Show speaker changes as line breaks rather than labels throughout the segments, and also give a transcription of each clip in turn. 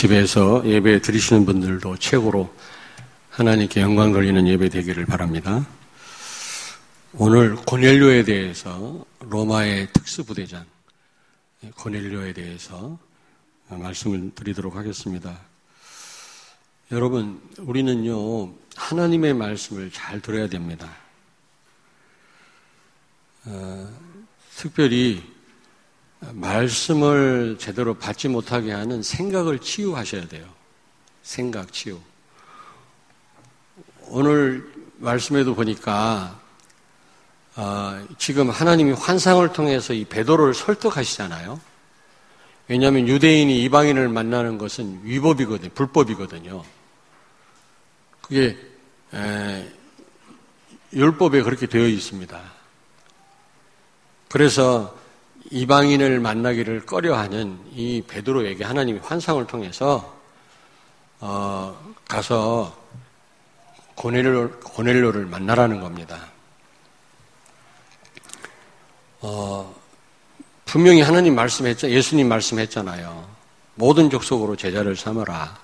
집에서 예배 드리시는 분들도 최고로 하나님께 영광 돌리는 예배 되기를 바랍니다. 오늘 고넬료에 대해서 로마의 특수부대장 고넬료에 대해서 말씀을 드리도록 하겠습니다. 여러분, 우리는요 하나님의 말씀을 잘 들어야 됩니다. 특별히 말씀을 제대로 받지 못하게 하는 생각을 치유하셔야 돼요. 생각 치유. 오늘 말씀에도 보니까 지금 하나님이 환상을 통해서 이 베드로를 설득하시잖아요. 왜냐하면 유대인이 이방인을 만나는 것은 위법이거든요. 불법이거든요. 그게 율법에 그렇게 되어 있습니다. 그래서 이방인을 만나기를 꺼려하는 이 베드로에게 하나님이 환상을 통해서 가서 고넬료를 만나라는 겁니다. 분명히 하나님 예수님 말씀했잖아요. 모든 족속으로 제자를 삼으라.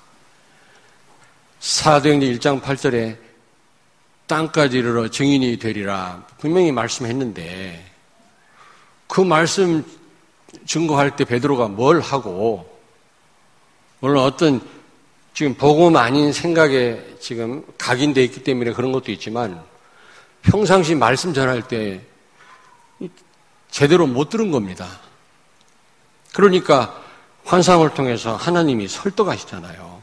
사도행전 1장 8절에 땅까지 이르러 증인이 되리라. 분명히 말씀했는데 그 말씀 증거할 때 베드로가 뭘 하고, 물론 어떤 지금 복음 아닌 생각에 지금 각인되어 있기 때문에 그런 것도 있지만 평상시 말씀 전할 때 제대로 못 들은 겁니다. 그러니까 환상을 통해서 하나님이 설득하시잖아요.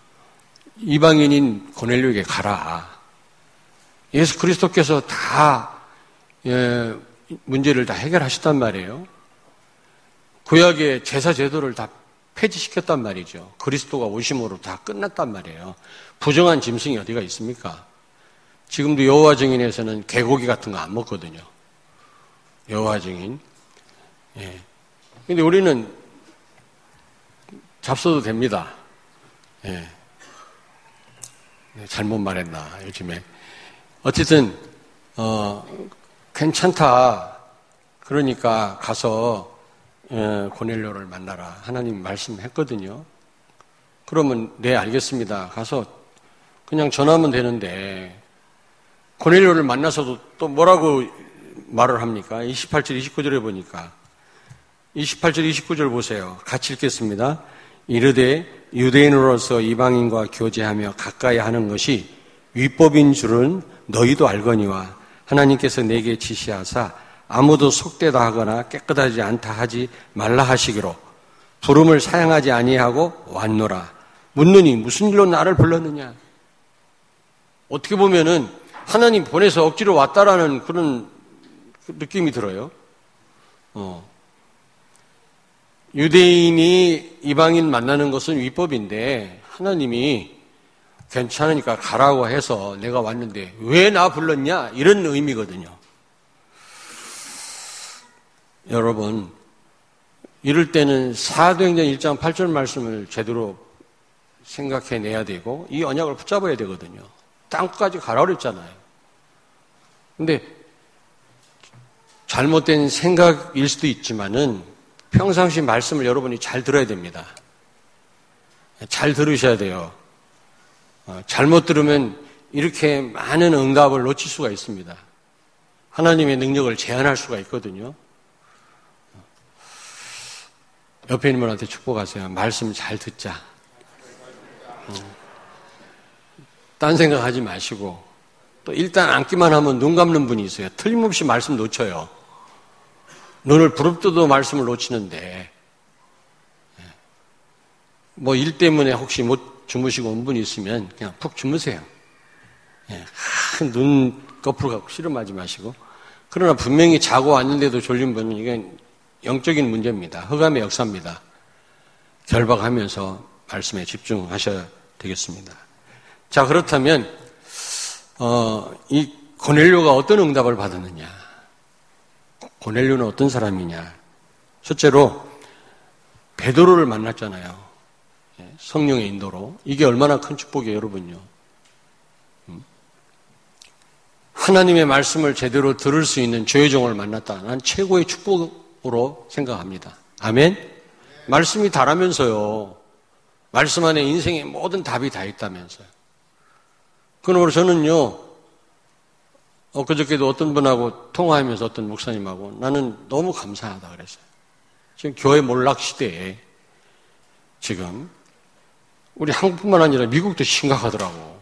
이방인인 고넬료에게 가라. 예수 그리스도께서 다 문제를 다 해결하셨단 말이에요. 구약의 제사 제도를 다 폐지시켰단 말이죠. 그리스도가 오심으로 다 끝났단 말이에요. 부정한 짐승이 어디가 있습니까? 지금도 여호와 증인에서는 개고기 같은 거 안 먹거든요. 여호와 증인. 예. 근데 우리는 잡숴도 됩니다. 예. 잘못 말했나, 요즘에. 어쨌든, 괜찮다. 그러니까 가서 고넬료를 만나라. 하나님 말씀했거든요. 그러면 네, 알겠습니다. 가서 그냥 전하면 되는데 고넬료를 만나서도 또 뭐라고 말을 합니까? 28절, 29절에 보니까 28절, 29절 보세요. 같이 읽겠습니다. 이르되 유대인으로서 이방인과 교제하며 가까이 하는 것이 위법인 줄은 너희도 알거니와 하나님께서 내게 지시하사 아무도 속되다 하거나 깨끗하지 않다 하지 말라 하시기로 부름을 사양하지 아니하고 왔노라. 묻느니 무슨 일로 나를 불렀느냐? 어떻게 보면은 하나님 보내서 억지로 왔다라는 그런 느낌이 들어요. 유대인이 이방인 만나는 것은 위법인데 하나님이 괜찮으니까 가라고 해서 내가 왔는데 왜 나 불렀냐? 이런 의미거든요. 여러분, 이럴 때는 사도행전 1장 8절 말씀을 제대로 생각해내야 되고 이 언약을 붙잡아야 되거든요. 땅끝까지 가라고 그랬잖아요. 근데 잘못된 생각일 수도 있지만은 평상시 말씀을 여러분이 잘 들어야 됩니다. 잘 들으셔야 돼요. 잘못 들으면 이렇게 많은 응답을 놓칠 수가 있습니다. 하나님의 능력을 제한할 수가 있거든요. 옆에 있는 분한테 축복하세요. 말씀 잘 듣자. 딴 생각하지 마시고 또 일단 앉기만 하면 눈 감는 분이 있어요. 틀림없이 말씀 놓쳐요. 눈을 부릅뜨도 말씀을 놓치는데 뭐 일 때문에 혹시 못 주무시고 온 분이 있으면 그냥 푹 주무세요. 눈 거꾸로 갖고 씨름하지 마시고. 그러나 분명히 자고 왔는데도 졸린 분은 이건 영적인 문제입니다. 흑암의 역사입니다. 결박하면서 말씀에 집중하셔야 되겠습니다. 자, 그렇다면 이 고넬료가 어떤 응답을 받았느냐? 고넬료는 어떤 사람이냐? 첫째로 베드로를 만났잖아요. 성령의 인도로. 이게 얼마나 큰 축복이에요, 여러분요. 하나님의 말씀을 제대로 들을 수 있는 주의 종을 만났다. 난 최고의 축복으로 생각합니다. 아멘? 말씀이 다라면서요. 말씀 안에 인생의 모든 답이 다 있다면서요. 그러므로 저는요, 엊그저께도 어떤 분하고 통화하면서 어떤 목사님하고 나는 너무 감사하다 그랬어요. 지금 교회 몰락 시대에 지금 우리 한국뿐만 아니라 미국도 심각하더라고.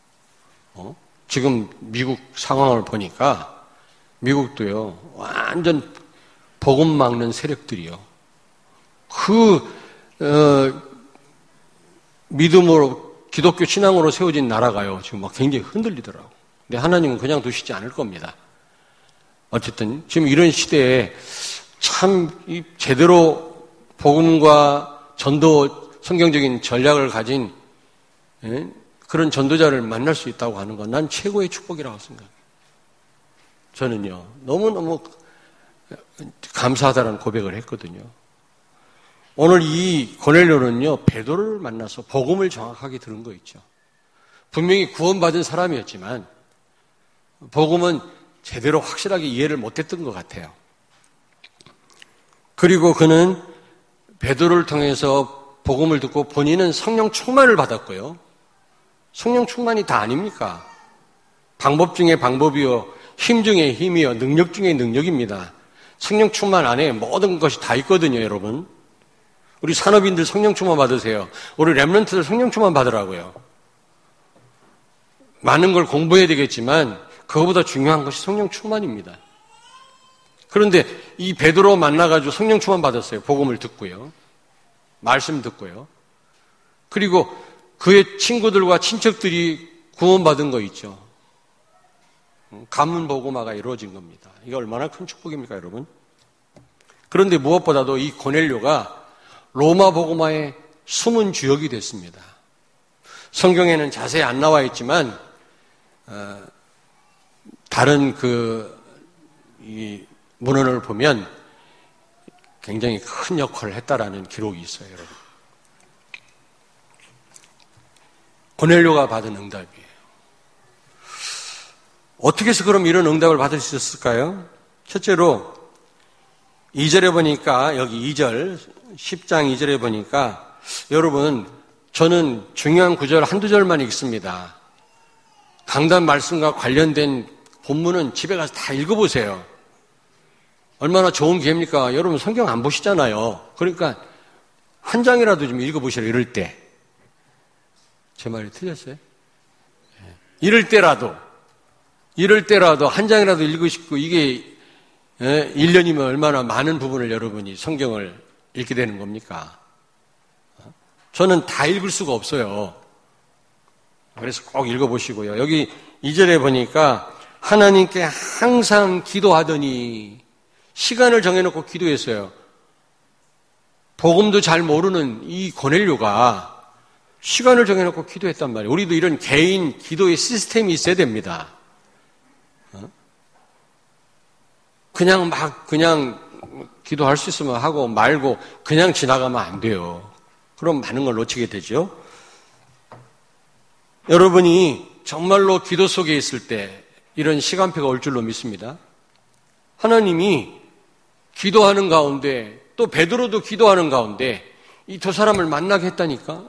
지금 미국 상황을 보니까 미국도요, 완전 복음 막는 세력들이요. 믿음으로, 기독교 신앙으로 세워진 나라가요, 지금 막 굉장히 흔들리더라고. 근데 하나님은 그냥 두시지 않을 겁니다. 어쨌든, 지금 이런 시대에 참 제대로 복음과 전도, 성경적인 전략을 가진 그런 전도자를 만날 수 있다고 하는 건 난 최고의 축복이라고 생각해요. 저는요, 너무너무 감사하다는 고백을 했거든요. 오늘 이 고넬료는요, 베드로를 만나서 복음을 정확하게 들은 거 있죠. 분명히 구원받은 사람이었지만 복음은 제대로 확실하게 이해를 못했던 것 같아요. 그리고 그는 베드로를 통해서 복음을 듣고 본인은 성령 충만을 받았고요. 성령 충만이 다 아닙니까? 방법 중에 방법이요, 힘 중에 힘이요, 능력 중에 능력입니다. 성령 충만 안에 모든 것이 다 있거든요, 여러분. 우리 산업인들 성령 충만 받으세요. 우리 렘넌트들 성령 충만 받으라고요. 많은 걸 공부해야 되겠지만 그거보다 중요한 것이 성령 충만입니다. 그런데 이 베드로 만나가지고 성령 충만 받았어요. 복음을 듣고요. 말씀 듣고요. 그리고 그의 친구들과 친척들이 구원받은 거 있죠. 가문 복음화가 이루어진 겁니다. 이게 얼마나 큰 축복입니까, 여러분? 그런데 무엇보다도 이 고넬료가 로마 복음화의 숨은 주역이 됐습니다. 성경에는 자세히 안 나와 있지만 다른 이 문헌을 보면 굉장히 큰 역할을 했다라는 기록이 있어요, 여러분. 고넬료가 받은 응답이에요. 어떻게 해서 그럼 이런 응답을 받을 수 있었을까요? 첫째로 2절에 보니까, 여기 2절 10장 2절에 보니까, 여러분, 저는 중요한 구절 한두 절만 읽습니다. 강단 말씀과 관련된 본문은 집에 가서 다 읽어보세요. 얼마나 좋은 기회입니까? 여러분 성경 안 보시잖아요. 그러니까 한 장이라도 좀 읽어보시라, 이럴 때. 제 말이 틀렸어요? 이럴 때라도 한 장이라도 읽으시고, 이게 1년이면 얼마나 많은 부분을 여러분이 성경을 읽게 되는 겁니까? 저는 다 읽을 수가 없어요. 그래서 꼭 읽어보시고요. 여기 2절에 보니까 하나님께 항상 기도하더니, 시간을 정해놓고 기도했어요. 복음도 잘 모르는 이 고넬료가 시간을 정해놓고 기도했단 말이에요. 우리도 이런 개인 기도의 시스템이 있어야 됩니다. 그냥 기도할 수 있으면 하고 말고 그냥 지나가면 안 돼요. 그럼 많은 걸 놓치게 되죠. 여러분이 정말로 기도 속에 있을 때 이런 시간표가 올 줄로 믿습니다. 하나님이 기도하는 가운데, 또 베드로도 기도하는 가운데 이 두 사람을 만나게 했다니까.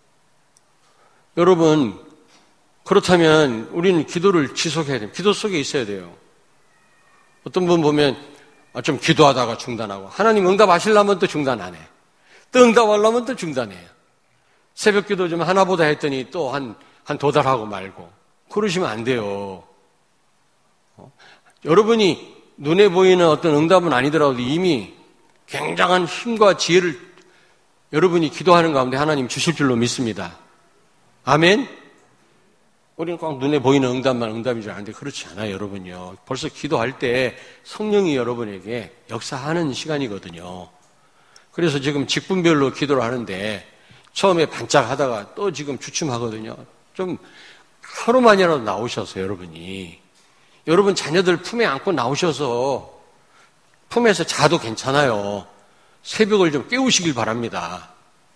여러분, 그렇다면 우리는 기도를 지속해야 돼요. 기도 속에 있어야 돼요. 어떤 분 보면 좀 기도하다가 중단하고, 하나님 응답하시려면 또 중단 안 해. 또 응답하려면 또 중단해요. 새벽 기도 좀 하나보다 했더니 또 한 도달하고 말고. 그러시면 안 돼요. 여러분이 눈에 보이는 어떤 응답은 아니더라도 이미 굉장한 힘과 지혜를 여러분이 기도하는 가운데 하나님 주실 줄로 믿습니다. 아멘? 우리는 꼭 눈에 보이는 응답만 응답인 줄 아는데 그렇지 않아요, 여러분요. 벌써 기도할 때 성령이 여러분에게 역사하는 시간이거든요. 그래서 지금 직분별로 기도를 하는데 처음에 반짝하다가 또 지금 주춤하거든요. 좀 하루만이라도 나오셔서 여러분 자녀들 품에 안고 나오셔서 품에서 자도 괜찮아요. 새벽을 좀 깨우시길 바랍니다.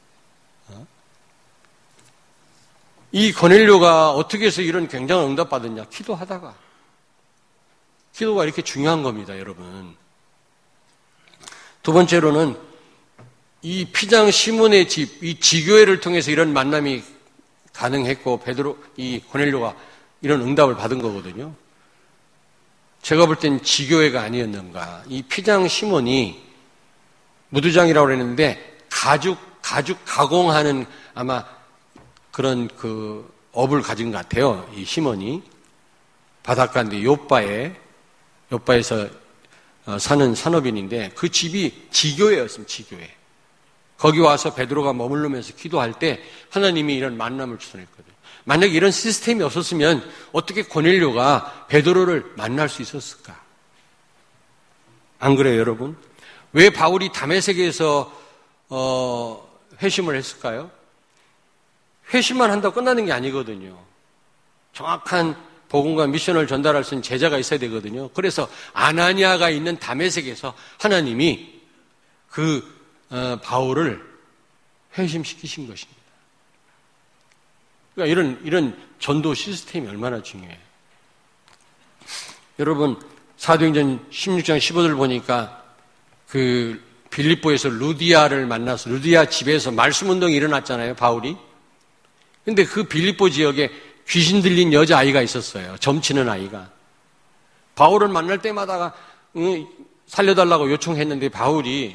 이 고넬료가 어떻게 해서 이런 굉장한 응답 받았냐? 기도하다가. 기도가 이렇게 중요한 겁니다, 여러분. 두 번째로는 이 피장 시몬의 집, 이 지교회를 통해서 이런 만남이 가능했고 이 고넬료가 이런 응답을 받은 거거든요. 제가 볼 땐 지교회가 아니었는가. 이 피장 시몬이 무두장이라고 그랬는데 가죽 가공하는 아마 그런 그 업을 가진 것 같아요. 이 시몬이 바닷가인데 요바에서 사는 산업인인데 그 집이 지교회였습니다. 지교회. 거기 와서 베드로가 머무르면서 기도할 때 하나님이 이런 만남을 주선했거든요. 만약에 이런 시스템이 없었으면 어떻게 고넬료가 베드로를 만날 수 있었을까? 안 그래요, 여러분? 왜 바울이 다메섹에서 회심을 했을까요? 회심만 한다고 끝나는 게 아니거든요. 정확한 복음과 미션을 전달할 수 있는 제자가 있어야 되거든요. 그래서 아나니아가 있는 다메섹에서 하나님이 바울을 회심시키신 것입니다. 그러니까 이런 전도 시스템이 얼마나 중요해요. 여러분, 사도행전 16장 15절 보니까 그 빌립보에서 루디아를 만나서 루디아 집에서 말씀 운동이 일어났잖아요, 바울이. 근데 그 빌립보 지역에 귀신 들린 여자아이가 있었어요. 점치는 아이가. 바울을 만날 때마다 살려달라고 요청했는데 바울이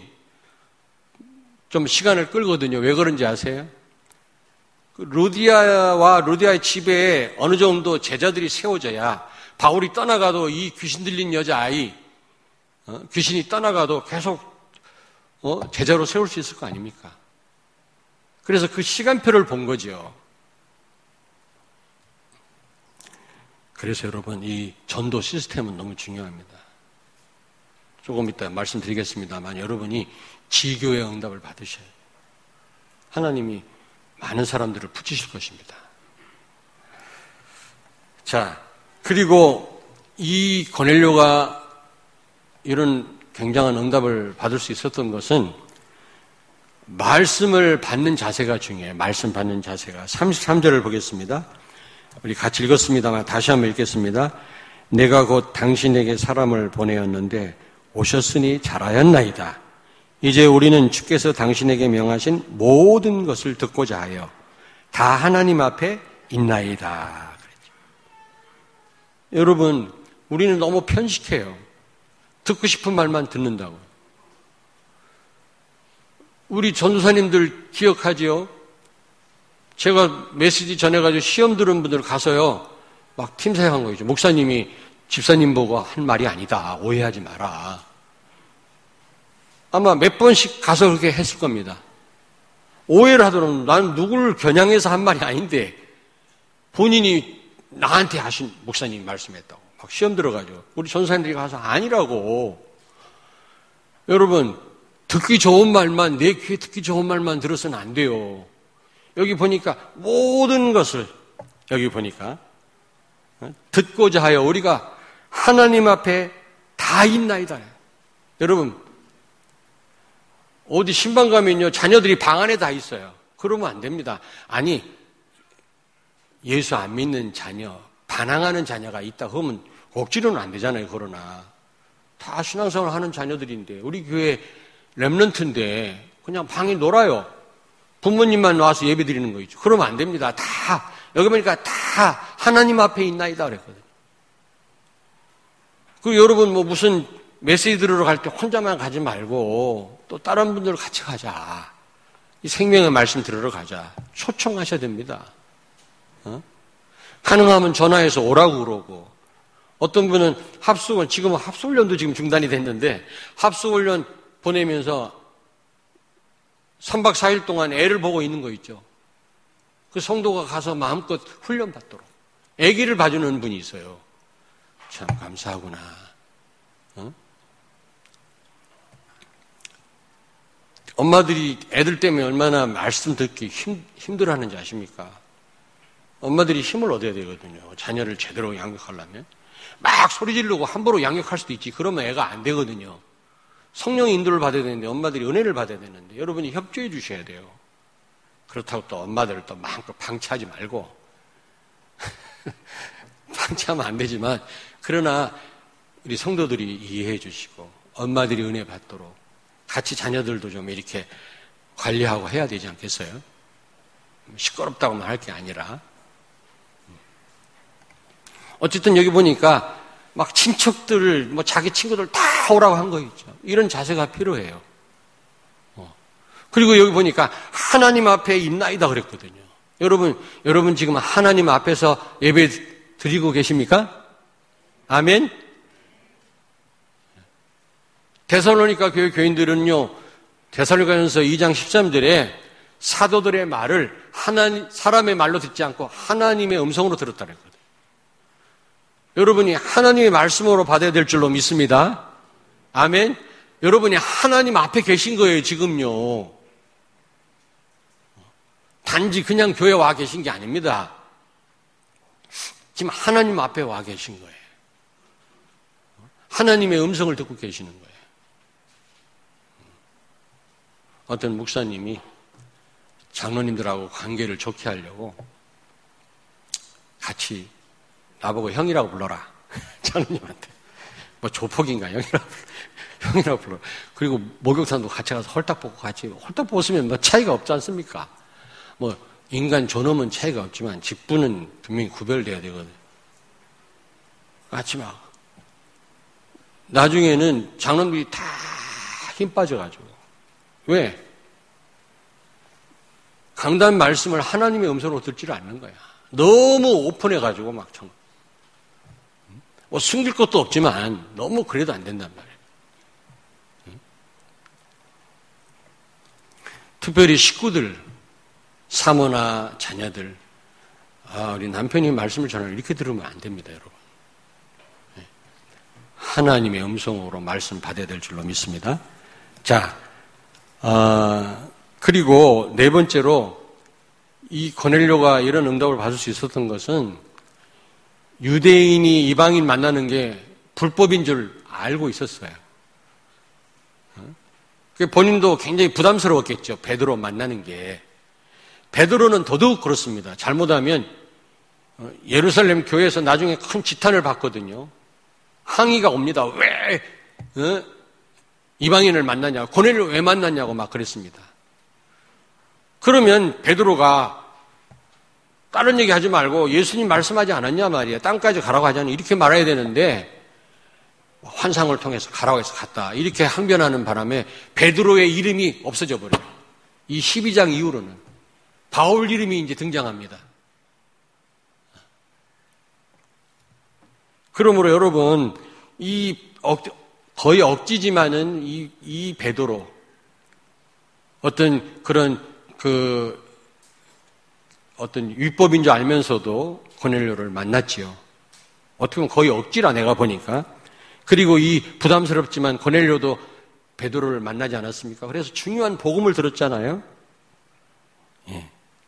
좀 시간을 끌거든요. 왜 그런지 아세요? 루디아의 집에 어느 정도 제자들이 세워져야 바울이 떠나가도 이 귀신 들린 여자아이, 귀신이 떠나가도 계속 제자로 세울 수 있을 거 아닙니까? 그래서 그 시간표를 본 거죠. 그래서 여러분, 이 전도 시스템은 너무 중요합니다. 조금 이따 말씀드리겠습니다만 여러분이 지교의 응답을 받으셔야 돼요. 하나님이 많은 사람들을 붙이실 것입니다. 자, 그리고 이 고넬료가 이런 굉장한 응답을 받을 수 있었던 것은 말씀을 받는 자세가 중요해요. 말씀 받는 자세가. 33절을 보겠습니다. 우리 같이 읽었습니다만 다시 한번 읽겠습니다. 내가 곧 당신에게 사람을 보내었는데 오셨으니 잘하였나이다. 이제 우리는 주께서 당신에게 명하신 모든 것을 듣고자 하여 다 하나님 앞에 있나이다. 그랬죠. 여러분, 우리는 너무 편식해요. 듣고 싶은 말만 듣는다고. 우리 전도사님들 기억하지요? 제가 메시지 전해가지고 시험 들은 분들 가서요, 막 팀사용한 거죠. 목사님이 집사님 보고 한 말이 아니다. 오해하지 마라. 아마 몇 번씩 가서 그렇게 했을 겁니다. 오해를 하더라도 나는 누구를 겨냥해서 한 말이 아닌데 본인이 나한테 하신 목사님이 말씀했다고. 막 시험 들어가죠. 우리 전도사님들이 가서 아니라고. 여러분, 듣기 좋은 말만, 내 귀에 듣기 좋은 말만 들어서는 안 돼요. 여기 보니까 모든 것을 여기 보니까 듣고자 하여 우리가 하나님 앞에 다 있나이다. 여러분, 어디 신방 가면요, 자녀들이 방 안에 다 있어요. 그러면 안 됩니다. 아니, 예수 안 믿는 자녀, 반항하는 자녀가 있다 그러면 억지로는 안 되잖아요. 그러나 다 신앙생활 하는 자녀들인데 우리 교회 렘넌트인데 그냥 방에 놀아요. 부모님만 와서 예배 드리는 거 있죠. 그러면 안 됩니다. 다 여기 보니까 다 하나님 앞에 있나이다 그랬거든요. 그 여러분 뭐 무슨 메시지 들으러 갈 때 혼자만 가지 말고 또 다른 분들 같이 가자. 이 생명의 말씀 들으러 가자. 초청하셔야 됩니다. 가능하면 전화해서 오라고 그러고, 어떤 분은 합숙을, 지금 합숙훈련도 지금 중단이 됐는데 합숙훈련 보내면서 3박 4일 동안 애를 보고 있는 거 있죠. 그 성도가 가서 마음껏 훈련 받도록 아기를 봐주는 분이 있어요. 참 감사하구나. 엄마들이 애들 때문에 얼마나 말씀 듣기 힘들어하는지 아십니까? 엄마들이 힘을 얻어야 되거든요. 자녀를 제대로 양육하려면. 막 소리 지르고 함부로 양육할 수도 있지. 그러면 애가 안 되거든요. 성령의 인도를 받아야 되는데, 엄마들이 은혜를 받아야 되는데 여러분이 협조해 주셔야 돼요. 그렇다고 또 엄마들을 또 마음껏 방치하지 말고 방치하면 안 되지만, 그러나 우리 성도들이 이해해 주시고 엄마들이 은혜 받도록 같이 자녀들도 좀 이렇게 관리하고 해야 되지 않겠어요? 시끄럽다고만 할 게 아니라. 어쨌든 여기 보니까 막 친척들, 뭐 자기 친구들 다 오라고 한 거 있죠. 이런 자세가 필요해요. 그리고 여기 보니까 하나님 앞에 있나이다 그랬거든요. 여러분 지금 하나님 앞에서 예배 드리고 계십니까? 아멘? 데살로니가 교회 교인들은요, 데살로니가전서 2장 13절에 사도들의 말을 사람의 말로 듣지 않고 하나님의 음성으로 들었다 그랬거든요. 여러분이 하나님의 말씀으로 받아야 될 줄로 믿습니다. 아멘? 여러분이 하나님 앞에 계신 거예요, 지금요. 단지 그냥 교회 와 계신 게 아닙니다. 지금 하나님 앞에 와 계신 거예요. 하나님의 음성을 듣고 계시는 거예요. 어떤 목사님이 장로님들하고 관계를 좋게 하려고 같이 나보고 형이라고 불러라. 장로님한테. 뭐 조폭인가 형이라고 불러라. 그리고 목욕탕도 같이 가서 홀딱 벗고 같이, 홀딱 벗으면 뭐 차이가 없지 않습니까? 뭐 인간 존엄은 차이가 없지만 직분은 분명히 구별돼야 되거든요. 같이 막. 나중에는 장로님들이 다 힘 빠져가지고. 왜? 강단 말씀을 하나님의 음성으로 듣지를 않는 거야. 너무 오픈해가지고 막 뭐 숨길 것도 없지만 너무 그래도 안 된단 말이에요. 특별히 식구들, 사모나 자녀들, 우리 남편이 말씀을 전하면 이렇게 들으면 안 됩니다, 여러분. 하나님의 음성으로 말씀 받아야 될 줄로 믿습니다. 자, 그리고 네 번째로 이 고넬료가 이런 응답을 받을 수 있었던 것은 유대인이 이방인 만나는 게 불법인 줄 알고 있었어요. 본인도 굉장히 부담스러웠겠죠. 베드로 만나는 게. 베드로는 더더욱 그렇습니다. 잘못하면 예루살렘 교회에서 나중에 큰 지탄을 받거든요. 항의가 옵니다. 왜 이방인을 만나냐, 고넬료 왜 만났냐고 막 그랬습니다. 그러면 베드로가 다른 얘기 하지 말고 예수님 말씀하지 않았냐 말이야. 땅까지 가라고 하잖아. 이렇게 말해야 되는데 환상을 통해서 가라고 해서 갔다. 이렇게 항변하는 바람에 베드로의 이름이 없어져 버려요. 이 12장 이후로는 바울 이름이 이제 등장합니다. 그러므로 여러분, 거의 억지지만은 이 베드로, 어떤 위법인 줄 알면서도 고넬료를 만났지요. 어떻게 보면 거의 억지라 내가 보니까. 그리고 이 부담스럽지만 고넬료도 베드로를 만나지 않았습니까? 그래서 중요한 복음을 들었잖아요. 예.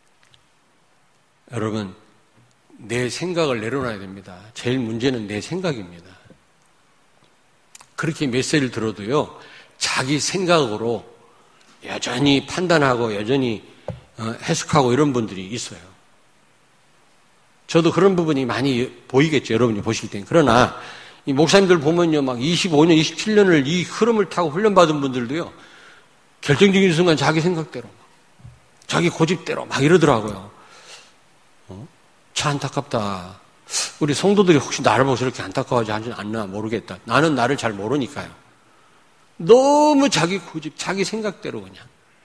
여러분, 내 생각을 내려놔야 됩니다. 제일 문제는 내 생각입니다. 그렇게 메시지를 들어도요, 자기 생각으로 여전히 판단하고 여전히 해석하고 이런 분들이 있어요. 저도 그런 부분이 많이 보이겠죠. 여러분이 보실 때. 그러나 이 목사님들 보면요, 막 25년, 27년을 이 흐름을 타고 훈련받은 분들도요, 결정적인 순간 자기 생각대로, 자기 고집대로 막 이러더라고요. 참 안타깝다. 우리 성도들이 혹시 나를 보고서 이렇게 안타까워하지 않나 모르겠다. 나는 나를 잘 모르니까요. 너무 자기 고집, 자기 생각대로 그냥.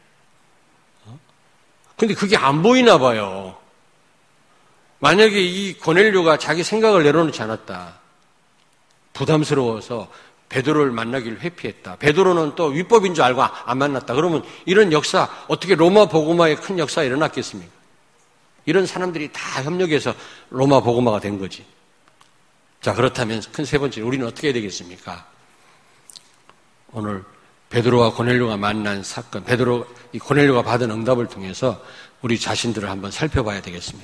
근데 그게 안 보이나 봐요. 만약에 이 고넬료가 자기 생각을 내려놓지 않았다. 부담스러워서 베드로를 만나기를 회피했다. 베드로는 또 위법인 줄 알고 안 만났다. 그러면 이런 역사, 어떻게 로마 복음화의 큰 역사가 일어났겠습니까? 이런 사람들이 다 협력해서 로마 복음화가 된 거지. 자, 그렇다면 큰 세 번째, 우리는 어떻게 해야 되겠습니까? 오늘 베드로와 고넬료가 만난 사건, 이 고넬료가 받은 응답을 통해서 우리 자신들을 한번 살펴봐야 되겠습니다.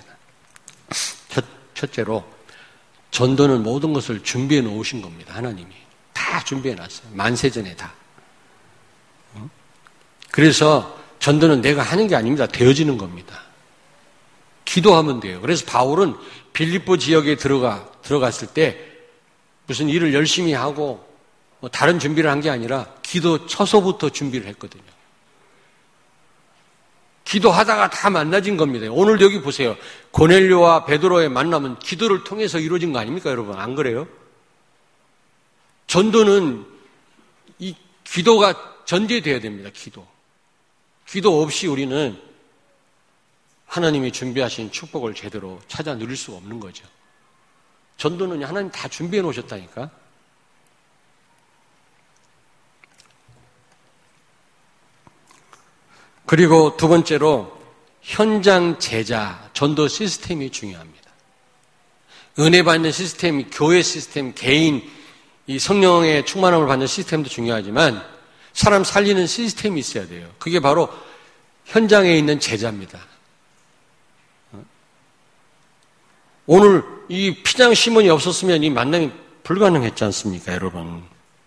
첫째로, 전도는 모든 것을 준비해 놓으신 겁니다. 하나님이. 다 준비해 놨어요. 만세전에 다. 그래서 전도는 내가 하는 게 아닙니다. 되어지는 겁니다. 기도하면 돼요. 그래서 바울은 빌립보 지역에 들어갔을 때 무슨 일을 열심히 하고 뭐 다른 준비를 한 게 아니라 기도 처소부터 준비를 했거든요. 기도하다가 다 만나진 겁니다. 오늘 여기 보세요. 고넬료와 베드로의 만남은 기도를 통해서 이루어진 거 아닙니까, 여러분? 안 그래요? 전도는 이 기도가 전제되어야 됩니다, 기도. 기도 없이 우리는 하나님이 준비하신 축복을 제대로 찾아 누릴 수가 없는 거죠. 전도는 하나님 다 준비해 놓으셨다니까. 그리고 두 번째로 현장 제자, 전도 시스템이 중요합니다. 은혜 받는 시스템, 교회 시스템, 개인, 이 성령의 충만함을 받는 시스템도 중요하지만 사람 살리는 시스템이 있어야 돼요. 그게 바로 현장에 있는 제자입니다. 오늘 이 피장 시몬이 없었으면 이 만남이 불가능했지 않습니까, 여러분?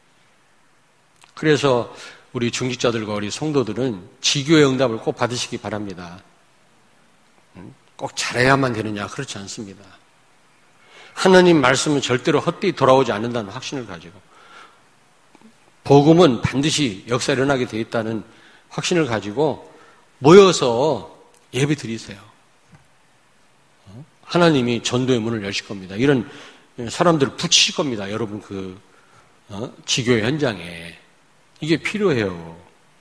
그래서 우리 중직자들과 우리 성도들은 지교의 응답을 꼭 받으시기 바랍니다. 꼭 잘해야만 되느냐? 그렇지 않습니다. 하나님 말씀은 절대로 헛되이 돌아오지 않는다는 확신을 가지고 복음은 반드시 역사 일어나게 되어 있다는 확신을 가지고 모여서 예배 드리세요. 하나님이 전도의 문을 여실 겁니다. 이런 사람들을 붙이실 겁니다. 여러분 지교의 현장에. 이게 필요해요.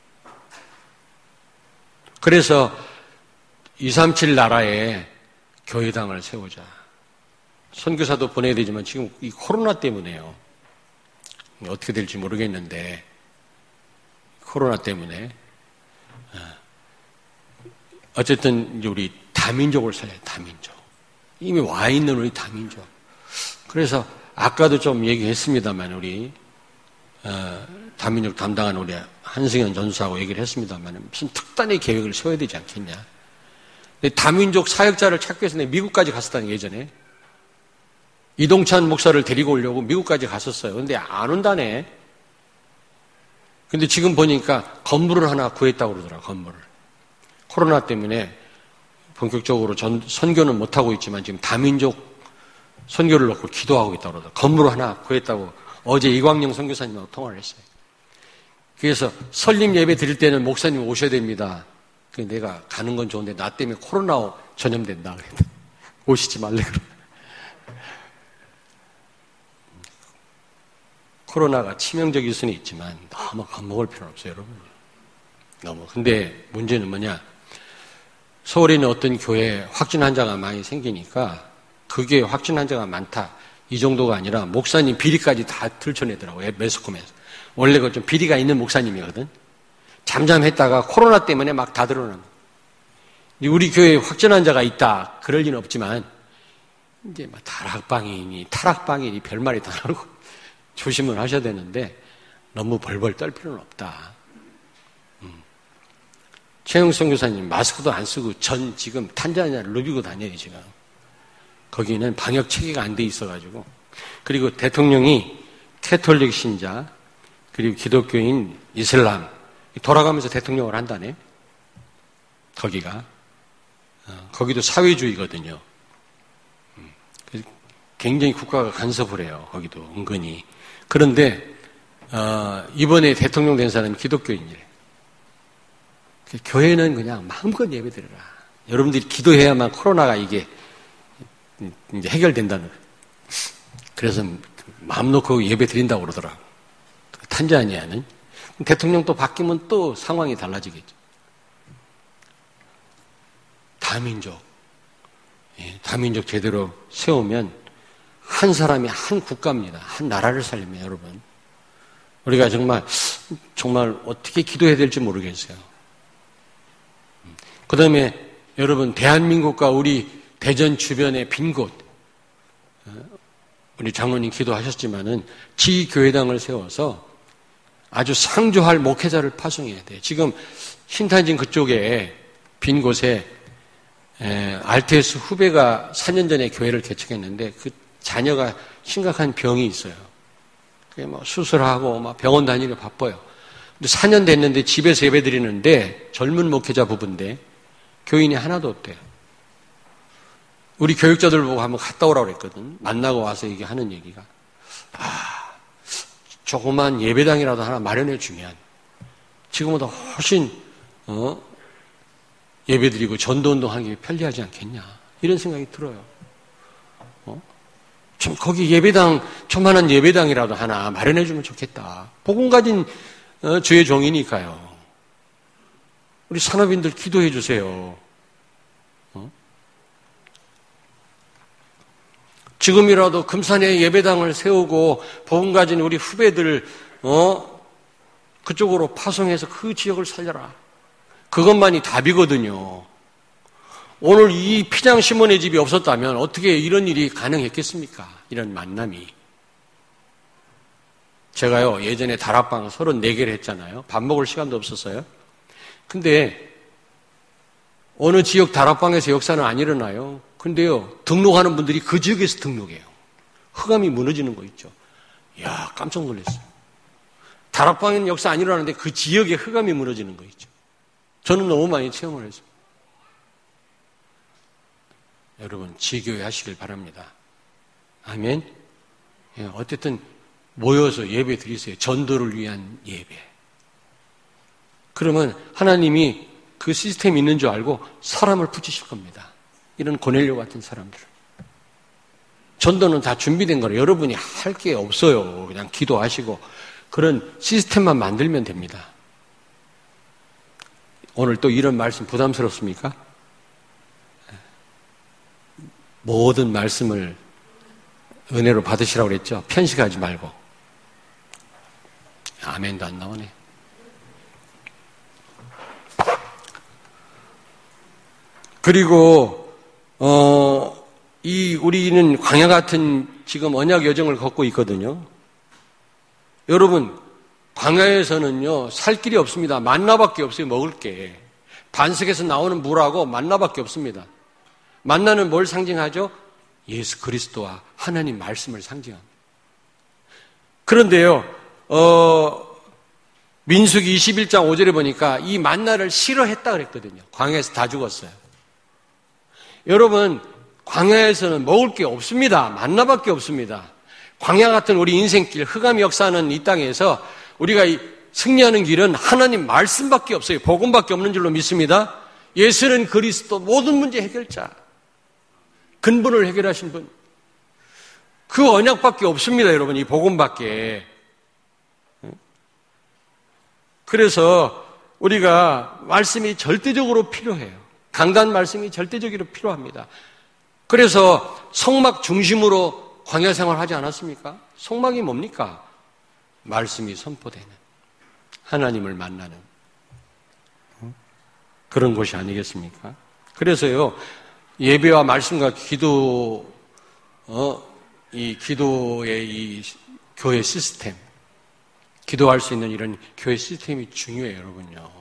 그래서 237 나라에 교회당을 세우자. 선교사도 보내야 되지만 지금 이 코로나 때문에요. 어떻게 될지 모르겠는데 코로나 때문에 어쨌든 이제 우리 다민족을 살려요. 다민족. 이미 와 있는 우리 다민족. 그래서 아까도 좀 얘기했습니다만 우리 다민족 담당한 우리 한승현 전수하고 얘기를 했습니다만 무슨 특단의 계획을 세워야 되지 않겠냐. 다민족 사역자를 찾기 위해서 내가 미국까지 갔었다는 예전에. 이동찬 목사를 데리고 오려고 미국까지 갔었어요. 근데 안 온다네. 근데 지금 보니까 건물을 하나 구했다고 그러더라, 건물을. 코로나 때문에 본격적으로 선교는 못하고 있지만 지금 다민족 선교를 놓고 기도하고 있다고 그러더라. 건물을 하나 구했다고 어제 이광영 선교사님하고 통화를 했어요. 그래서 설립 예배 드릴 때는 목사님 오셔야 됩니다. 내가 가는 건 좋은데 나 때문에 코로나 전염된다. 오시지 말래 그러. 코로나가 치명적일 수는 있지만 너무 겁먹을 필요는 없어요, 여러분. 너무. 근데 문제는 뭐냐? 서울에 있는 어떤 교회에 확진 환자가 많이 생기니까 그게 확진 환자가 많다. 이 정도가 아니라 목사님 비리까지 다 들춰내더라고요. 매스컴에서. 원래 그 좀 비리가 있는 목사님이거든. 잠잠했다가 코로나 때문에 막 다 드러난 거예요. 우리 교회에 확진 환자가 있다. 그럴 리는 없지만 이제 막 타락방이니 별말이 다 나오고 조심을 하셔야 되는데 너무 벌벌 떨 필요는 없다. 최영성 교사님 마스크도 안 쓰고 지금 탄자니아를 누비고 다녀요, 지금. 거기는 방역 체계가 안 돼 있어가지고. 그리고 대통령이 캐톨릭 신자, 그리고 기독교인, 이슬람, 돌아가면서 대통령을 한다네. 거기가. 거기도 사회주의거든요. 굉장히 국가가 간섭을 해요, 거기도, 은근히. 그런데, 이번에 대통령 된 사람이 기독교인이래. 교회는 그냥 마음껏 예배 드려라. 여러분들이 기도해야만 코로나가 이게 이제 해결된다는. 그래서 마음 놓고 예배 드린다고 그러더라고. 탄자니아는. 대통령 또 바뀌면 또 상황이 달라지겠죠. 다민족. 다민족 제대로 세우면 한 사람이 한 국가입니다. 한 나라를 살리면 여러분. 우리가 정말 어떻게 기도해야 될지 모르겠어요. 그 다음에 여러분 대한민국과 우리 대전 주변의 빈 곳, 우리 장로님 기도하셨지만은 지교회당을 세워서 아주 상주할 목회자를 파송해야 돼요. 지금 신탄진 그쪽에 빈 곳에 알테스 후배가 4년 전에 교회를 개척했는데 그 자녀가 심각한 병이 있어요. 그게 뭐 수술하고 막 병원 다니기 바빠요. 근데 4년 됐는데 집에서 예배 드리는데 젊은 목회자 부부인데 교인이 하나도 없대요. 우리 교육자들 보고 한번 갔다 오라고 그랬거든. 만나고 와서 얘기하는 얘기가. 조그만 예배당이라도 하나 마련해 주면 지금보다 훨씬 예배드리고 전도운동하기 편리하지 않겠냐 이런 생각이 들어요. 좀 거기 예배당, 조만한 예배당이라도 하나 마련해주면 좋겠다. 복음 가진 주의 종이니까요. 우리 산업인들 기도해 주세요. 지금이라도 금산에 예배당을 세우고 복음 가진 우리 후배들 그쪽으로 파송해서 그 지역을 살려라. 그것만이 답이거든요. 오늘 이 피장 시몬의 집이 없었다면 어떻게 이런 일이 가능했겠습니까? 이런 만남이. 제가요, 예전에 다락방 34개를 했잖아요. 밥 먹을 시간도 없었어요. 근데 어느 지역 다락방에서 역사는 안 일어나요. 근데요, 등록하는 분들이 그 지역에서 등록해요. 흑암이 무너지는 거 있죠. 이야, 깜짝 놀랐어요. 다락방에는 역사 안 일어나는데 그 지역에 흑암이 무너지는 거 있죠. 저는 너무 많이 체험을 했습니다. 여러분, 지교회 하시길 바랍니다. 아멘. 어쨌든 모여서 예배 드리세요. 전도를 위한 예배. 그러면 하나님이 그 시스템이 있는 줄 알고 사람을 붙이실 겁니다. 이런 고넬료 같은 사람들. 전도는 다 준비된 거라 여러분이 할 게 없어요. 그냥 기도하시고 그런 시스템만 만들면 됩니다. 오늘 또 이런 말씀 부담스럽습니까? 모든 말씀을 은혜로 받으시라고 그랬죠. 편식하지 말고. 아멘도 안 나오네. 그리고 우리는 광야 같은 지금 언약 여정을 걷고 있거든요. 여러분, 광야에서는요 살 길이 없습니다. 만나밖에 없어요. 먹을 게. 반석에서 나오는 물하고 만나밖에 없습니다. 만나는 뭘 상징하죠? 예수 그리스도와 하나님 말씀을 상징합니다. 그런데요, 민수기 21장 5절에 보니까 이 만나를 싫어했다 그랬거든요. 광야에서 다 죽었어요. 여러분, 광야에서는 먹을 게 없습니다. 만나밖에 없습니다. 광야 같은 우리 인생길, 흑암 역사하는 이 땅에서 우리가 승리하는 길은 하나님 말씀밖에 없어요. 복음밖에 없는 줄로 믿습니다. 예수는 그리스도 모든 문제 해결자. 근본을 해결하신 분. 그 언약밖에 없습니다, 여러분. 이 복음밖에. 그래서 우리가 말씀이 절대적으로 필요해요. 강단 말씀이 절대적으로 필요합니다. 그래서 성막 중심으로 광야 생활하지 않았습니까? 성막이 뭡니까? 말씀이 선포되는, 하나님을 만나는 그런 곳이 아니겠습니까? 그래서요, 예배와 말씀과 기도, 이 기도의 이 교회 시스템, 기도할 수 있는 이런 교회 시스템이 중요해요, 여러분요.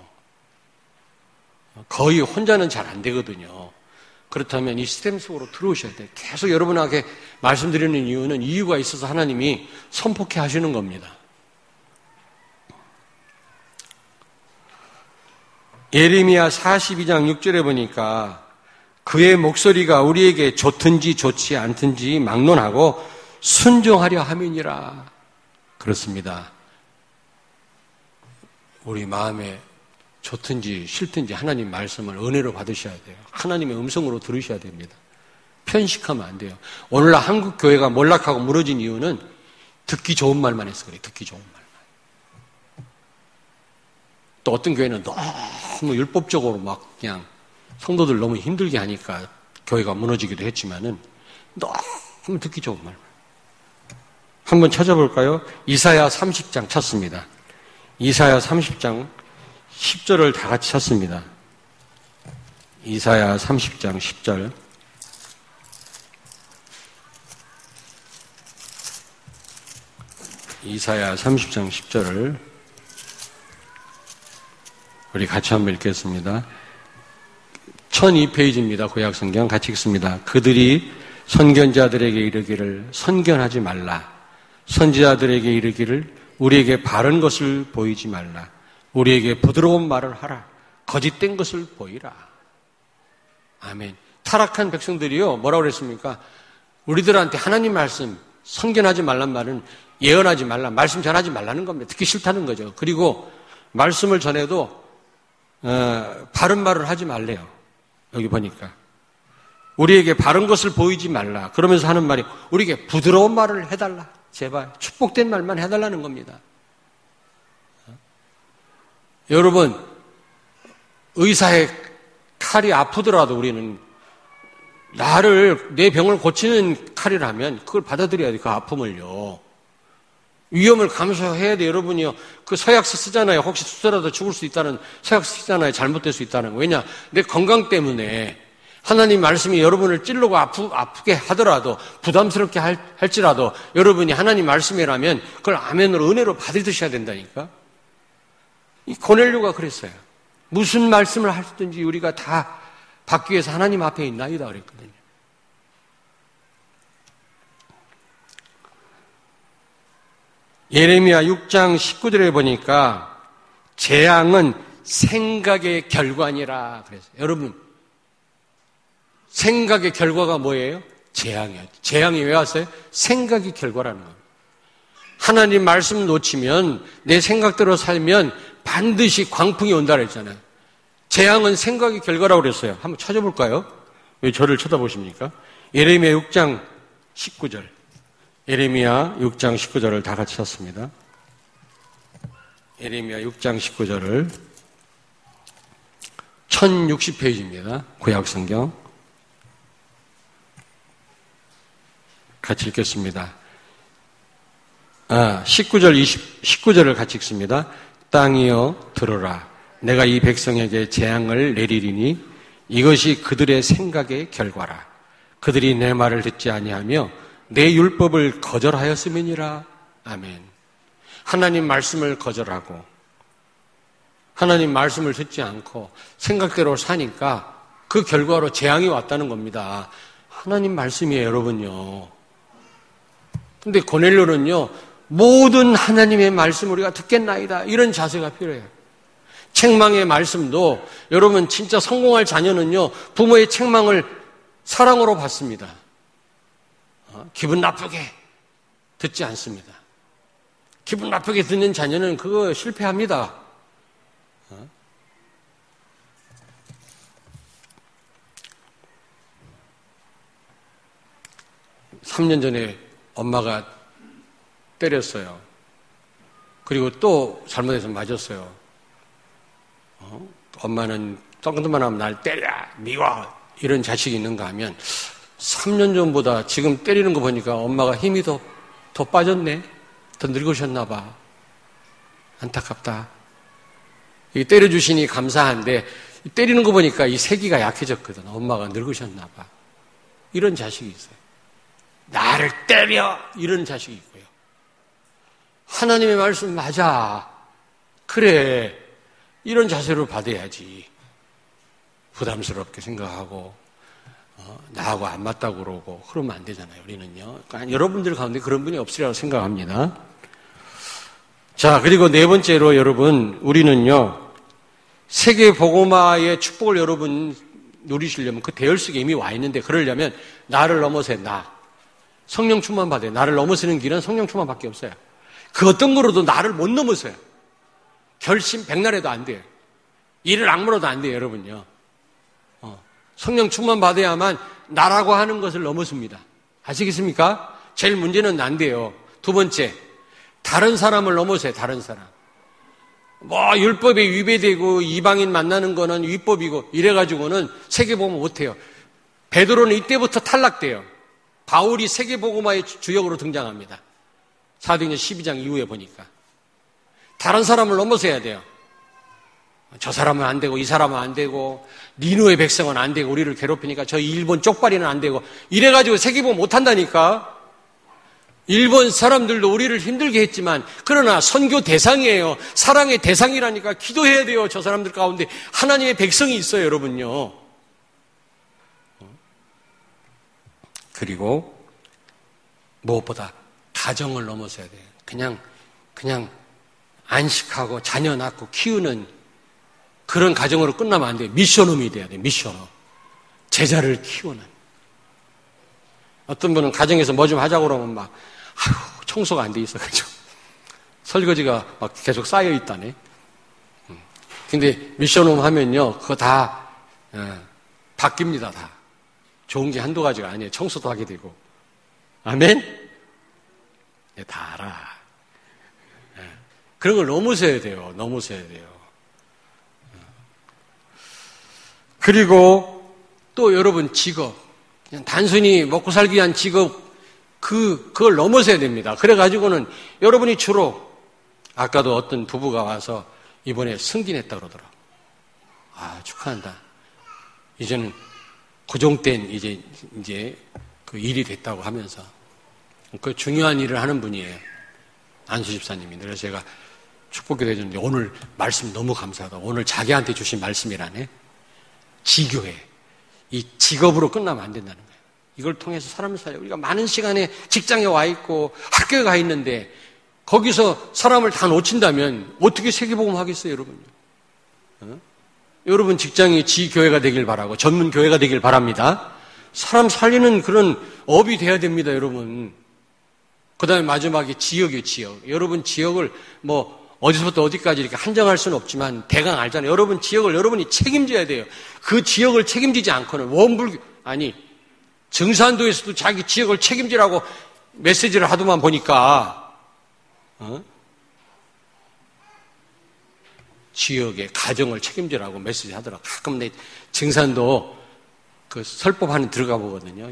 거의 혼자는 잘 안 되거든요. 그렇다면 이 시스템 속으로 들어오셔야 돼요. 계속 여러분에게 말씀드리는 이유는 이유가 있어서 하나님이 선포케 하시는 겁니다. 예레미야 42장 6절에 보니까 그의 목소리가 우리에게 좋든지 좋지 않든지 막론하고 순종하려 함이니라. 그렇습니다. 우리 마음에 좋든지 싫든지 하나님 말씀을 은혜로 받으셔야 돼요. 하나님의 음성으로 들으셔야 됩니다. 편식하면 안 돼요. 오늘날 한국 교회가 몰락하고 무너진 이유는 듣기 좋은 말만 해서 그래요. 듣기 좋은 말만. 또 어떤 교회는 너무 율법적으로 막 그냥 성도들 너무 힘들게 하니까 교회가 무너지기도 했지만은 너무 듣기 좋은 말만. 한번 찾아볼까요? 이사야 30장 찾습니다. 이사야 30장 10절을 다 같이 찾습니다. 이사야 30장 10절. 이사야 30장 10절을 우리 같이 한번 읽겠습니다. 1002페이지입니다. 구약성경 같이 읽습니다. 그들이 선견자들에게 이르기를 선견하지 말라. 선지자들에게 이르기를 우리에게 바른 것을 보이지 말라. 우리에게 부드러운 말을 하라. 거짓된 것을 보이라. 아멘. 타락한 백성들이요, 뭐라고 그랬습니까? 우리들한테 하나님 말씀, 선견하지 말란 말은 예언하지 말라, 말씀 전하지 말라는 겁니다. 듣기 싫다는 거죠. 그리고 말씀을 전해도 바른 말을 하지 말래요. 여기 보니까. 우리에게 바른 것을 보이지 말라. 그러면서 하는 말이 우리에게 부드러운 말을 해달라. 제발 축복된 말만 해달라는 겁니다. 여러분, 의사의 칼이 아프더라도 우리는 내 병을 고치는 칼이라면 그걸 받아들여야 돼, 그 아픔을요. 위험을 감수해야 돼, 여러분이요. 그 서약서 쓰잖아요. 혹시 쓰더라도 죽을 수 있다는 서약서 쓰잖아요. 잘못될 수 있다는 거. 왜냐? 내 건강 때문에 하나님 말씀이 여러분을 찔르고 아프게 하더라도 부담스럽게 할지라도 여러분이 하나님 말씀이라면 그걸 아멘으로 은혜로 받으셔야 된다니까. 이 고넬료가 그랬어요. 무슨 말씀을 하시든지 우리가 다 받기 위해서 하나님 앞에 있나이다 그랬거든요. 예레미야 6장 19절에 보니까 재앙은 생각의 결과니라 그랬어요. 여러분, 생각의 결과가 뭐예요? 재앙이에요. 재앙이 왜 왔어요? 생각이 결과라는 겁니다. 하나님 말씀 놓치면 내 생각대로 살면 반드시 광풍이 온다 그랬잖아요. 재앙은 생각의 결과라고 그랬어요. 한번 찾아볼까요? 왜 저를 쳐다보십니까? 예레미야 6장 19절. 예레미야 6장 19절을 다 같이 찾습니다. 예레미야 6장 19절을 1060페이지입니다. 구약성경. 같이 읽겠습니다. 19절을 같이 읽습니다. 땅이여 들어라. 내가 이 백성에게 재앙을 내리리니 이것이 그들의 생각의 결과라. 그들이 내 말을 듣지 아니하며 내 율법을 거절하였음이니라. 아멘. 하나님 말씀을 거절하고 하나님 말씀을 듣지 않고 생각대로 사니까 그 결과로 재앙이 왔다는 겁니다. 하나님 말씀이에요, 여러분요. 근데 고넬료는요, 모든 하나님의 말씀 우리가 듣겠나이다. 이런 자세가 필요해요. 책망의 말씀도 여러분 진짜 성공할 자녀는요, 부모의 책망을 사랑으로 받습니다. 기분 나쁘게 듣지 않습니다. 기분 나쁘게 듣는 자녀는 그거 실패합니다. 3년 전에 엄마가 때렸어요. 그리고 또 잘못해서 맞았어요. 엄마는 똥그만 하면 날 때려, 미워, 이런 자식이 있는가 하면 3년 전보다 지금 때리는 거 보니까 엄마가 힘이 더 빠졌네. 더 늙으셨나 봐. 안타깝다. 이 때려주시니 감사한데 때리는 거 보니까 이 세기가 약해졌거든. 엄마가 늙으셨나 봐. 이런 자식이 있어요. 나를 때려! 이런 자식이 있고요. 하나님의 말씀 맞아. 그래. 이런 자세로 받아야지. 부담스럽게 생각하고 나하고 안 맞다고 그러고 그러면 안 되잖아요. 우리는요. 그러니까 여러분들 가운데 그런 분이 없으리라고 생각합니다. 자, 그리고 네 번째로 여러분, 우리는요, 세계 복음화의 축복을 여러분 누리시려면 그 대열속에 이미 와 있는데, 그러려면 나를 넘어서야 나. 성령 충만 받아요. 나를 넘어서는 길은 성령 충만밖에 없어요. 그 어떤 거로도 나를 못 넘어서요. 결심 백날해도 안 돼요. 이를 악물어도 안 돼요, 여러분요. 성령 충만 받아야만 나라고 하는 것을 넘어섭니다. 아시겠습니까? 제일 문제는 안 돼요. 두 번째, 다른 사람을 넘어서요, 다른 사람. 율법에 위배되고 이방인 만나는 거는 위법이고 이래가지고는 세계복음 못해요. 베드로는 이때부터 탈락돼요. 바울이 세계복음화의 주역으로 등장합니다. 사도행전 12장 이후에 보니까. 다른 사람을 넘어서야 돼요. 저 사람은 안 되고 이 사람은 안 되고 니누의 백성은 안 되고 우리를 괴롭히니까 저 일본 쪽발이는 안 되고 이래가지고 세계복음 못한다니까. 일본 사람들도 우리를 힘들게 했지만 그러나 선교 대상이에요. 사랑의 대상이라니까. 기도해야 돼요. 저 사람들 가운데 하나님의 백성이 있어요, 여러분요. 그리고 무엇보다 가정을 넘어서야 돼요. 그냥 안식하고 자녀 낳고 키우는 그런 가정으로 끝나면 안 돼요. 미션홈이 돼야 돼요. 미션홈. 제자를 키우는. 어떤 분은 가정에서 뭐 좀 하자고 그러면 청소가 안 돼 있어가지고 설거지가 막 계속 쌓여 있다네. 근데 미션홈 하면요, 그거 다 바뀝니다, 다. 좋은 게 한두 가지가 아니에요. 청소도 하게 되고. 아멘? 네, 다 알아. 네. 그런 걸 넘으셔야 돼요. 넘으셔야 돼요. 그리고 또 여러분 직업. 그냥 단순히 먹고 살기 위한 직업, 그걸 넘어서야 됩니다. 그래가지고는 여러분이 주로, 아까도 어떤 부부가 와서 이번에 승진했다 그러더라고요. 아, 축하한다. 이제는 고정된 이제 그 일이 됐다고 하면서 그 중요한 일을 하는 분이에요. 안수 집사님이. 그래서 제가 축복기도 해줬는데 오늘 말씀 너무 감사하다. 오늘 자기한테 주신 말씀이라네. 지교회. 이 직업으로 끝나면 안 된다는 거예요. 이걸 통해서 사람을 살려. 우리가 많은 시간에 직장에 와 있고 학교에 가 있는데 거기서 사람을 다 놓친다면 어떻게 세계복음 하겠어요, 여러분요? 여러분 직장이 지교회가 되길 바라고 전문 교회가 되길 바랍니다. 사람 살리는 그런 업이 돼야 됩니다, 여러분. 그 다음에 마지막에 지역이에요, 지역. 여러분 지역을 뭐 어디서부터 어디까지 이렇게 한정할 수는 없지만 대강 알잖아요. 여러분 지역을 여러분이 책임져야 돼요. 그 지역을 책임지지 않고는 원불교, 아니 증산도에서도 자기 지역을 책임지라고 메시지를 하도만 보니까 지역의 가정을 책임지라고 메시지 하더라고. 가끔 내 증산도 그 설법하는 들어가 보거든요.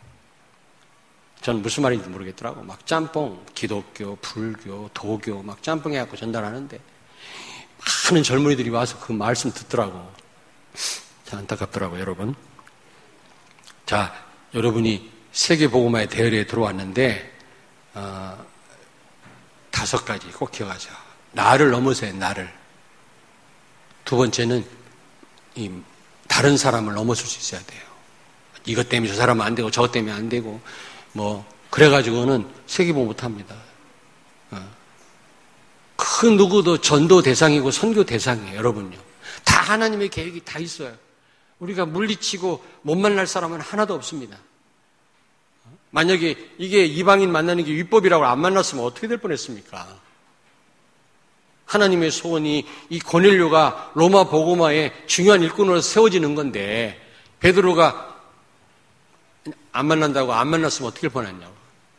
저는 무슨 말인지 모르겠더라고. 막 짬뽕, 기독교, 불교, 도교 막 짬뽕 해갖고 전달하는데 많은 젊은이들이 와서 그 말씀 듣더라고. 참 안타깝더라고요, 여러분. 자, 여러분이 세계복음화의 대열에 들어왔는데 5가지 꼭 기억하세요. 나를 넘어서요, 나를. 두 번째는 다른 사람을 넘어설 수 있어야 돼요. 이것 때문에 저 사람은 안 되고 저것 때문에 안 되고 뭐 그래가지고는 세계복음 못합니다. 그 누구도 전도 대상이고 선교 대상이에요, 여러분요. 다 하나님의 계획이 다 있어요. 우리가 물리치고 못 만날 사람은 하나도 없습니다. 만약에 이게 이방인 만나는 게 율법이라고 안 만났으면 어떻게 될 뻔했습니까? 하나님의 소원이 이 고넬료가 로마 복음화의 중요한 일꾼으로 세워지는 건데 베드로가 안 만난다고 안 만났으면 어떻게 될 뻔했냐고.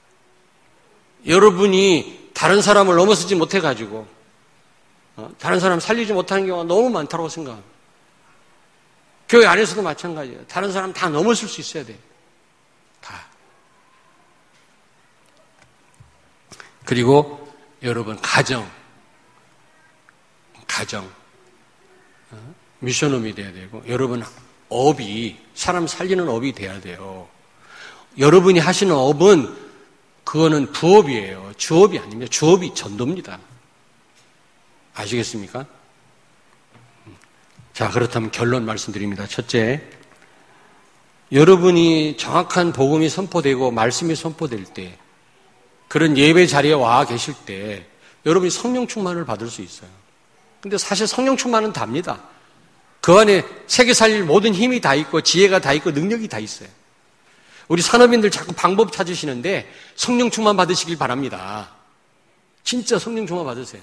여러분이 다른 사람을 넘어서지 못해가지고 다른 사람 살리지 못하는 경우가 너무 많다고 생각합니다. 교회 안에서도 마찬가지예요. 다른 사람 다 넘어설 수 있어야 돼요. 다. 그리고 여러분 가정 미션홈이 돼야 되고 여러분 업이 사람 살리는 업이 돼야 돼요. 여러분이 하시는 업은 그거는 부업이에요. 주업이 아닙니다. 주업이 전도입니다. 아시겠습니까? 자, 그렇다면 결론 말씀드립니다. 첫째, 여러분이 정확한 복음이 선포되고 말씀이 선포될 때 그런 예배 자리에 와 계실 때 여러분이 성령 충만을 받을 수 있어요. 근데 사실 성령 충만은 답니다. 그 안에 세계 살릴 모든 힘이 다 있고 지혜가 다 있고 능력이 다 있어요. 우리 산업인들 자꾸 방법 찾으시는데 성령 충만 받으시길 바랍니다. 진짜 성령 충만 받으세요.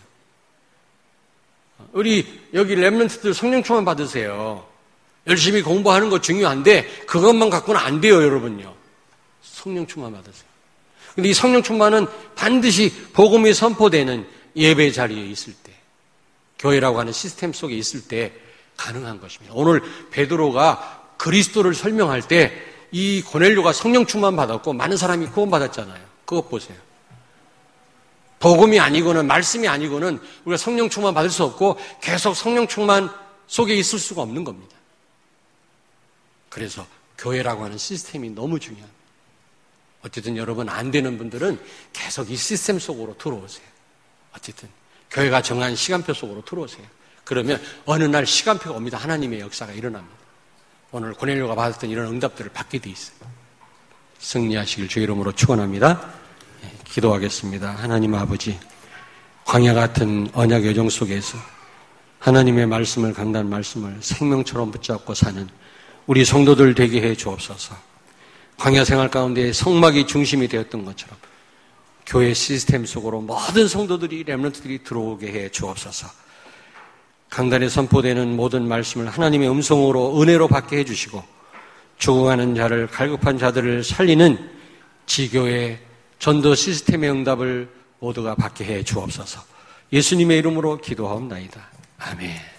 우리 여기 렘넌트들 성령 충만 받으세요. 열심히 공부하는 거 중요한데 그것만 갖고는 안 돼요, 여러분요. 성령 충만 받으세요. 근데 이 성령 충만은 반드시 복음이 선포되는 예배 자리에 있을 때, 교회라고 하는 시스템 속에 있을 때 가능한 것입니다. 오늘 베드로가 그리스도를 설명할 때 이 고넬료가 성령 충만 받았고 많은 사람이 구원 받았잖아요. 그것 보세요. 복음이 아니고는 말씀이 아니고는 우리가 성령 충만 받을 수 없고 계속 성령 충만 속에 있을 수가 없는 겁니다. 그래서 교회라고 하는 시스템이 너무 중요합니다. 어쨌든 여러분 안 되는 분들은 계속 이 시스템 속으로 들어오세요. 어쨌든 교회가 정한 시간표 속으로 들어오세요. 그러면 어느 날 시간표가 옵니다. 하나님의 역사가 일어납니다. 오늘 고넬료가 받았던 이런 응답들을 받게 돼 있어요. 승리하시길 주의 이름으로 축원합니다. 기도하겠습니다. 하나님 아버지, 광야 같은 언약 여정 속에서 하나님의 말씀을, 강단 말씀을 생명처럼 붙잡고 사는 우리 성도들 되게 해 주옵소서. 광야 생활 가운데 성막이 중심이 되었던 것처럼 교회 시스템 속으로 모든 성도들이, 렘넌트들이 들어오게 해 주옵소서. 강단에 선포되는 모든 말씀을 하나님의 음성으로 은혜로 받게 해주시고 죽어가는 자를, 갈급한 자들을 살리는 지교의 전도 시스템의 응답을 모두가 받게 해 주옵소서. 예수님의 이름으로 기도하옵나이다. 아멘.